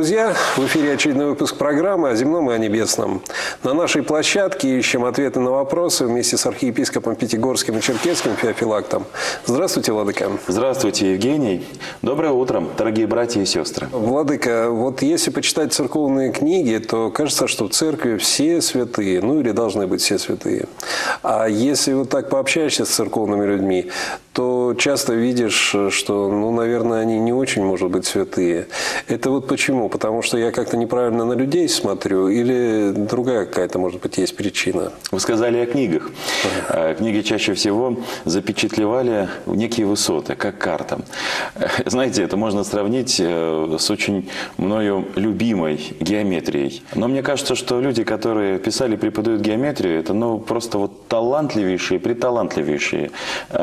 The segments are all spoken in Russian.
друзья! В эфире очередной выпуск программы о земном и о небесном. На нашей площадке ищем ответы на вопросы вместе с архиепископом Пятигорским и Черкесским Феофилактом. Здравствуйте, владыка! Здравствуйте, Евгений! Доброе утро, дорогие братья и сестры! Владыка, вот если почитать церковные книги, то кажется, что в церкви все святые, ну или должны быть все святые. А если вот так пообщаешься с церковными людьми, то часто видишь, что, наверное, они не очень, может быть, святые. Это вот почему? Потому что я как-то неправильно на людей смотрю или другая какая-то, может быть, есть причина? Вы сказали о книгах. Книги чаще всего запечатлевали некие высоты, как карта. Знаете, это можно сравнить с очень мною любимой геометрией. Но мне кажется, что люди, которые писали и преподают геометрию, это просто вот талантливейшие, приталантливейшие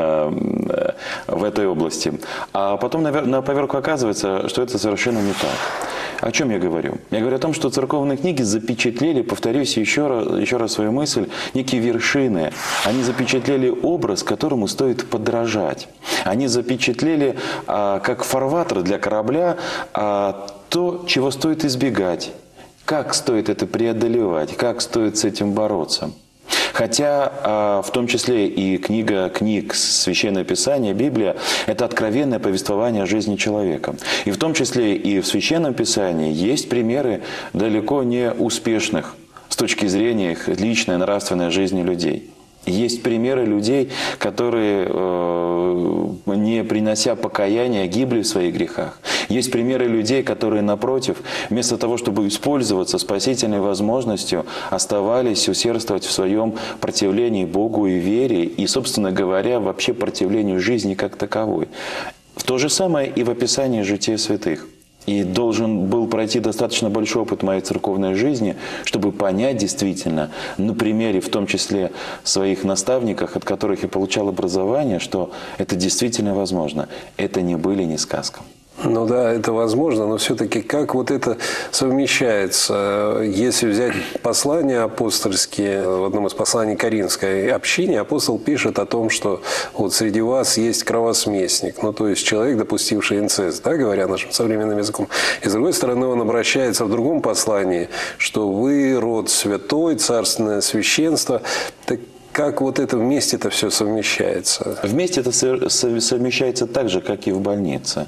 в этой области. А потом на поверку оказывается, что это совершенно не так. О чем я говорю? Я говорю о том, что церковные книги запечатлели, повторюсь еще раз свою мысль, некие вершины. Они запечатлели образ, которому стоит подражать. Они запечатлели как фарватер для корабля то, чего стоит избегать. Как стоит это преодолевать, как стоит с этим бороться. Хотя в том числе и книга книг, Священное Писание, Библия – это откровенное повествование о жизни человека. И в том числе и в Священном Писании есть примеры далеко не успешных с точки зрения их личной нравственной жизни людей. Есть примеры людей, которые, не принося покаяния, гибли в своих грехах. Есть примеры людей, которые, напротив, вместо того, чтобы использоваться спасительной возможностью, оставались усердствовать в своем противлении Богу и вере, и, собственно говоря, вообще противлению жизни как таковой. То же самое и в описании жития святых. И должен был пройти достаточно большой опыт моей церковной жизни, чтобы понять действительно, на примере в том числе своих наставников, от которых я получал образование, что это действительно возможно. Это не были не сказка. Ну да, это возможно, но все-таки как вот это совмещается? Если взять послания апостольские, в одном из посланий Коринфской общине апостол пишет о том, что вот среди вас есть кровосмесник, то есть человек, допустивший инцест, да, говоря нашим современным языком. И с другой стороны, он обращается в другом послании, что вы род святой, царственное священство. Так как вот это вместе-то все совмещается? Вместе это совмещается так же, как и в больнице,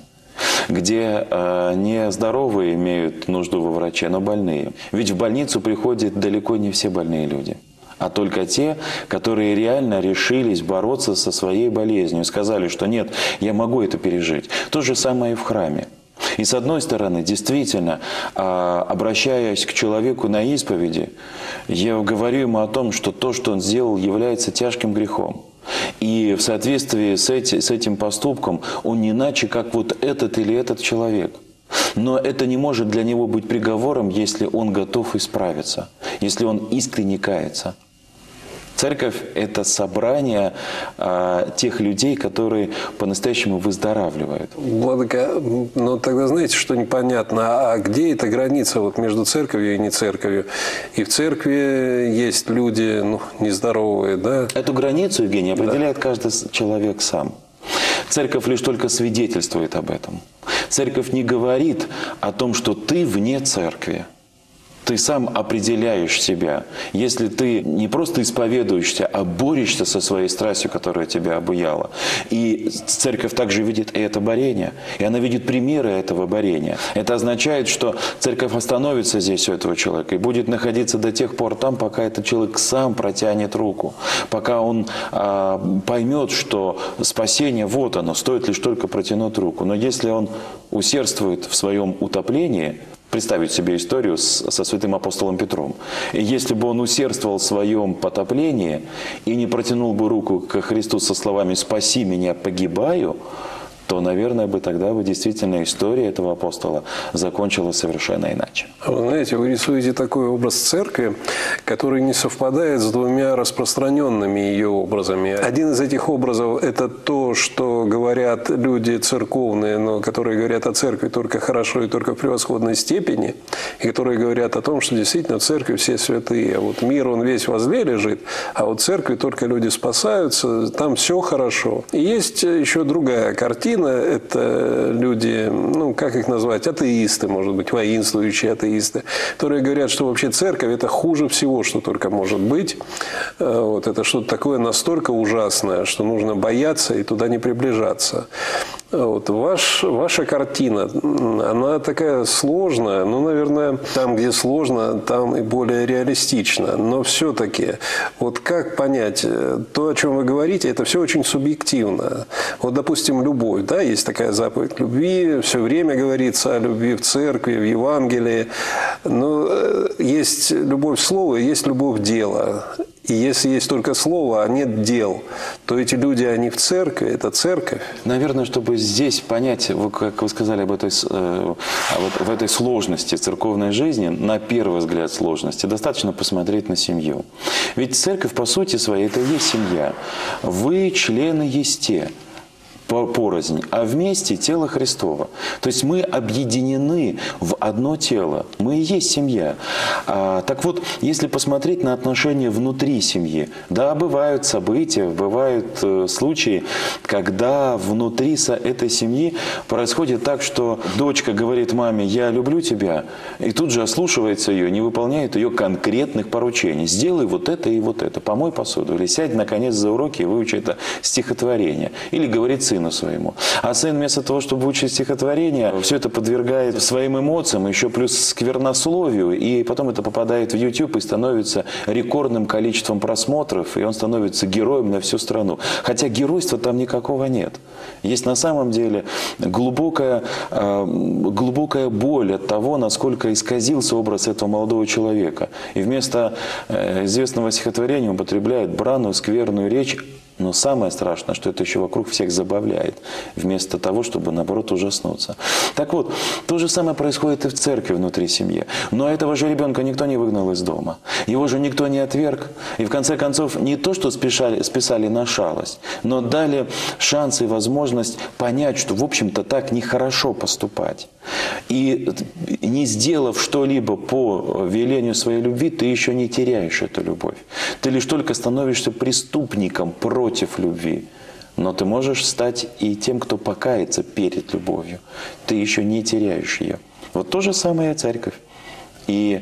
где не здоровые имеют нужду во враче, но больные. Ведь в больницу приходят далеко не все больные люди, а только те, которые реально решились бороться со своей болезнью и сказали, что нет, я могу это пережить. То же самое и в храме. И с одной стороны, действительно, обращаясь к человеку на исповеди, я говорю ему о том, что то, что он сделал, является тяжким грехом. И в соответствии с этим поступком он не иначе, как вот этот или этот человек. Но это не может для него быть приговором, если он готов исправиться, если он искренне кается. Церковь – это собрание тех людей, которые по-настоящему выздоравливают. Владыка, тогда знаете, что непонятно? А где эта граница вот между церковью и не церковью? И в церкви есть люди нездоровые, да? Эту границу, Евгений, определяет каждый человек сам. Церковь лишь только свидетельствует об этом. Церковь не говорит о том, что ты вне церкви. Ты сам определяешь себя. Если ты не просто исповедуешься, а борешься со своей страстью, которая тебя обуяла. И церковь также видит и это борение. И она видит примеры этого борения. Это означает, что церковь остановится здесь у этого человека и будет находиться до тех пор там, пока этот человек сам протянет руку. Пока он поймет, что спасение вот оно, стоит лишь только протянуть руку. Но если он усердствует в своем утоплении, представить себе историю со святым апостолом Петром. И если бы он усердствовал в своем потоплении и не протянул бы руку ко Христу со словами «Спаси меня, погибаю», то, наверное, тогда действительно история этого апостола закончилась совершенно иначе. Вы знаете, вы рисуете такой образ церкви, который не совпадает с двумя распространенными ее образами. Один из этих образов – это то, что говорят люди церковные, но которые говорят о церкви только хорошо и только в превосходной степени, и которые говорят о том, что действительно в церкви все святые. А вот мир, он весь во зле лежит, а вот в церкви только люди спасаются, там все хорошо. И есть еще другая картина, половина – это люди, ну, как их назвать, атеисты, может быть, воинствующие атеисты, которые говорят, что вообще церковь – это хуже всего, что только может быть. Вот, это что-то такое настолько ужасное, что нужно бояться и туда не приближаться. Вот, ваша картина, она такая сложная, ну, наверное, там, где сложно, там и более реалистично. Но все-таки, вот как понять, то, о чем вы говорите, это все очень субъективно. Вот, допустим, любовь, да, есть такая заповедь любви, все время говорится о любви в церкви, в Евангелии. Но есть любовь слова и есть любовь дела. И если есть только слово, а нет дел, то эти люди, они в церкви, это церковь. Наверное, чтобы здесь понять, как вы сказали в этой сложности церковной жизни, на первый взгляд сложности, достаточно посмотреть на семью. Ведь церковь, по сути своей, это и есть семья. Вы члены есте. Порознь, а вместе тело Христово. То есть мы объединены в одно тело. Мы и есть семья. Так вот, если посмотреть на отношения внутри семьи, да, бывают события, бывают случаи, когда внутри этой семьи происходит так, что дочка говорит маме: «Я люблю тебя», и тут же ослушивается ее, не выполняет ее конкретных поручений. «Сделай вот это и вот это, помой посуду», или «Сядь наконец за уроки и выучи это стихотворение», или говорит сыну своему. А сын вместо того, чтобы учить стихотворение, все это подвергает своим эмоциям, еще плюс сквернословию, и потом это попадает в YouTube и становится рекордным количеством просмотров, и он становится героем на всю страну. Хотя геройства там никакого нет. Есть на самом деле глубокая боль от того, насколько исказился образ этого молодого человека. И вместо известного стихотворения он употребляет бранную, скверную речь. Но самое страшное, что это еще вокруг всех забавляет, вместо того, чтобы, наоборот, ужаснуться. Так вот, то же самое происходит и в церкви внутри семьи. Но этого же ребенка никто не выгнал из дома. Его же никто не отверг. И в конце концов, не то, что списали на шалость, но дали шанс и возможность понять, что, в общем-то, так нехорошо поступать. И не сделав что-либо по велению своей любви, ты еще не теряешь эту любовь. Ты лишь только становишься преступником против любви. Но ты можешь стать и тем, кто покается перед любовью. Ты еще не теряешь ее. Вот то же самое и церковь. И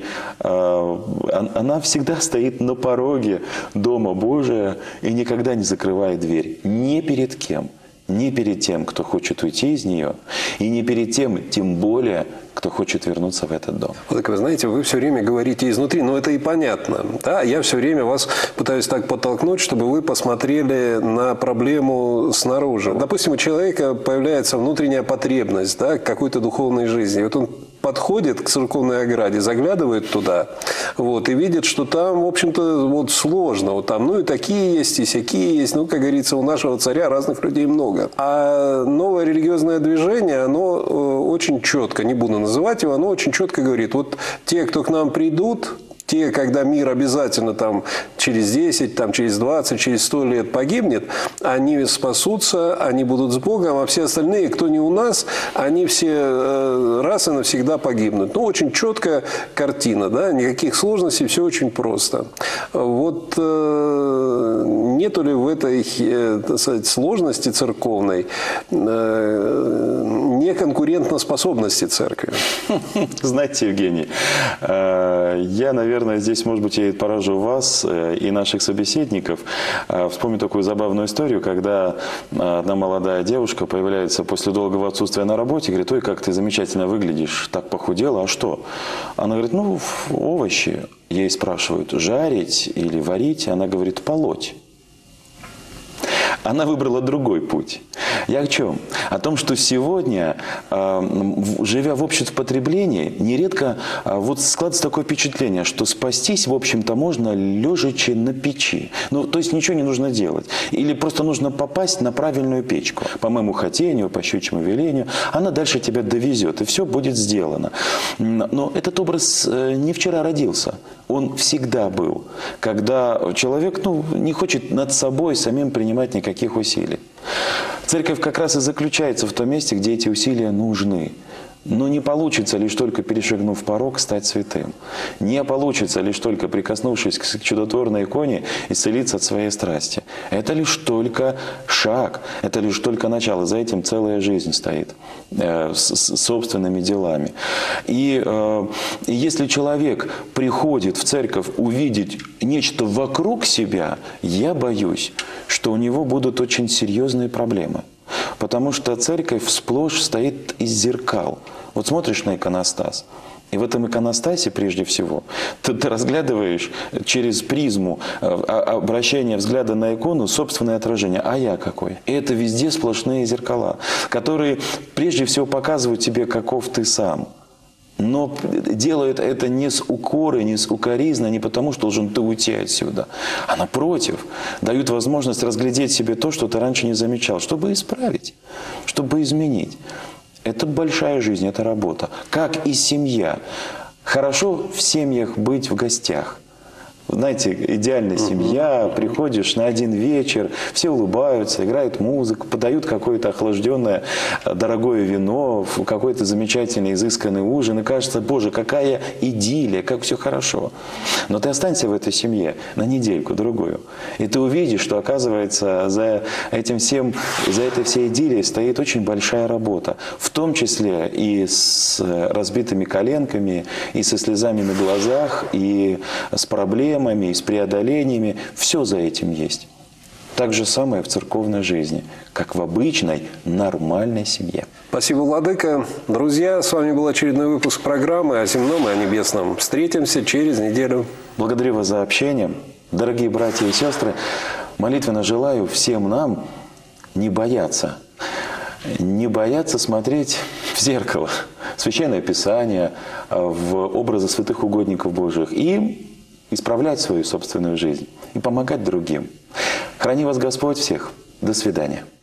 она всегда стоит на пороге Дома Божия и никогда не закрывает дверь. Ни перед кем. Ни перед тем, кто хочет уйти из нее, и не перед тем, тем более, кто хочет вернуться в этот дом. Вот так вы знаете, вы все время говорите изнутри, но это и понятно. Да? Я все время вас пытаюсь так подтолкнуть, чтобы вы посмотрели на проблему снаружи. Допустим, у человека появляется внутренняя потребность, да, к какой-то духовной жизни. Вот он подходит к церковной ограде, заглядывает туда, вот, и видит, что там, в общем-то, вот сложно. Вот там, ну, и такие есть, и сякие есть. Ну, как говорится, у нашего царя разных людей много. А новое религиозное движение, оно очень четко, не буду называть его, оно очень четко говорит: вот те, кто к нам придут, те, когда мир обязательно там через 10, там, через 20, через 100 лет погибнет, они спасутся, они будут с Богом, а все остальные, кто не у нас, они все раз и навсегда погибнут. Ну, очень четкая картина, да, никаких сложностей, все очень просто. Вот нету ли в этой, так сказать, сложности церковной неконкурентоспособности церкви? Знаете, Евгений, я, наверное, здесь, может быть, я поражу вас и наших собеседников. Вспомню такую забавную историю, когда одна молодая девушка появляется после долгого отсутствия на работе, говорит: «Ой, как ты замечательно выглядишь, так похудела, а что?» Она говорит: «Ну, овощи». Ей спрашивают: жарить или варить? Она говорит: полоть. Она выбрала другой путь. Я о чем? О том, что сегодня, живя в обществе потребления, нередко вот складывается такое впечатление, что спастись, в общем-то, можно лежачи на печи. Ну, то есть ничего не нужно делать. Или просто нужно попасть на правильную печку. По моему хотению, по щучьему велению, она дальше тебя довезет, и все будет сделано. Но этот образ не вчера родился. Он всегда был. Когда человек, не хочет над собой самим принимать никаких усилий. Церковь как раз и заключается в том месте, где эти усилия нужны. Но не получится лишь только перешагнув порог стать святым. Не получится лишь только прикоснувшись к чудотворной иконе исцелиться от своей страсти. Это лишь только шаг, это лишь только начало. За этим целая жизнь стоит с собственными делами. И если человек приходит в церковь увидеть нечто вокруг себя, я боюсь, что у него будут очень серьезные проблемы. Потому что церковь сплошь стоит из зеркал. Вот смотришь на иконостас, и в этом иконостасе, прежде всего, ты разглядываешь через призму обращения взгляда на икону собственное отражение. А я какой? И это везде сплошные зеркала, которые прежде всего показывают тебе, каков ты сам. Но делают это не с укорой, не с укоризной, не потому, что должен ты уйти отсюда, а напротив, дают возможность разглядеть себе то, что ты раньше не замечал, чтобы исправить, чтобы изменить. Это большая жизнь, это работа. Как и семья. Хорошо в семьях быть в гостях. Знаете, идеальная семья, приходишь на один вечер, все улыбаются, играет музыка, подают какое-то охлажденное дорогое вино, какой-то замечательный изысканный ужин, и кажется, боже, какая идиллия, как все хорошо. Но ты останься в этой семье на недельку-другую, и ты увидишь, что, оказывается, за этой всей идиллией стоит очень большая работа, в том числе и с разбитыми коленками, и со слезами на глазах, и с проблемами, и с преодолениями. Все за этим есть. Так же самое в церковной жизни, как в обычной, нормальной семье. Спасибо, владыка. Друзья, с вами был очередной выпуск программы о земном и о небесном. Встретимся через неделю. Благодарю вас за общение. Дорогие братья и сестры, молитвенно желаю всем нам не бояться. Не бояться смотреть в зеркало, в Священное Писание, в образы святых угодников Божьих и исправлять свою собственную жизнь и помогать другим. Храни вас Господь всех. До свидания.